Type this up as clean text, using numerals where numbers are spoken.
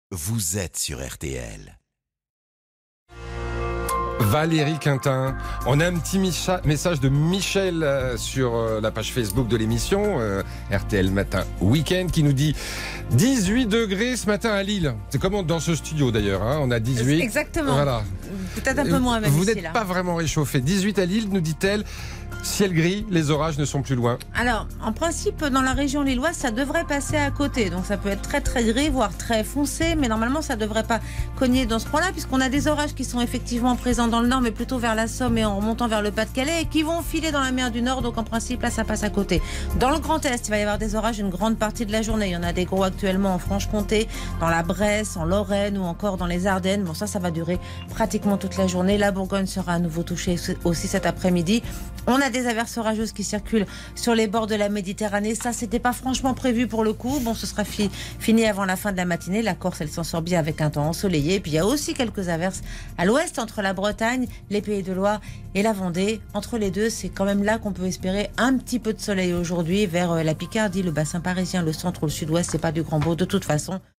vous êtes sur RTL. Valérie Quintin. On a un petit message de Michel sur la page Facebook de l'émission RTL Matin Week-end qui nous dit 18 degrés ce matin à Lille. C'est comme dans ce studio d'ailleurs, hein, on a 18. Exactement. Voilà. Peut-être un peu moins même Vous ici, n'êtes là. pas vraiment réchauffé. 18 à Lille, nous dit-elle. Ciel gris, les orages ne sont plus loin. Alors, en principe, dans la région lilloise, ça devrait passer à côté. Donc, ça peut être très, très gris, voire très foncé. Mais normalement, ça ne devrait pas cogner dans ce point-là, puisqu'on a des orages qui sont effectivement présents dans le nord, mais plutôt vers la Somme et en remontant vers le Pas-de-Calais, et qui vont filer dans la mer du Nord. Donc, en principe, là, ça passe à côté. Dans le Grand Est, il va y avoir des orages une grande partie de la journée. Il y en a des gros actuellement en Franche-Comté, dans la Bresse, en Lorraine ou encore dans les Ardennes. Bon, ça va durer pratiquement toute la journée. La Bourgogne sera à nouveau touchée aussi cet après-midi. On a des averses orageuses qui circulent sur les bords de la Méditerranée. Ça, c'était pas franchement prévu pour le coup. Bon, ce sera fini avant la fin de la matinée. La Corse, elle s'en sort bien avec un temps ensoleillé. Et puis, il y a aussi quelques averses à l'ouest, entre la Bretagne, les Pays de Loire et la Vendée. Entre les deux, c'est quand même là qu'on peut espérer un petit peu de soleil aujourd'hui vers la Picardie, le bassin parisien, le centre ou le sud-ouest. C'est pas du grand beau de toute façon.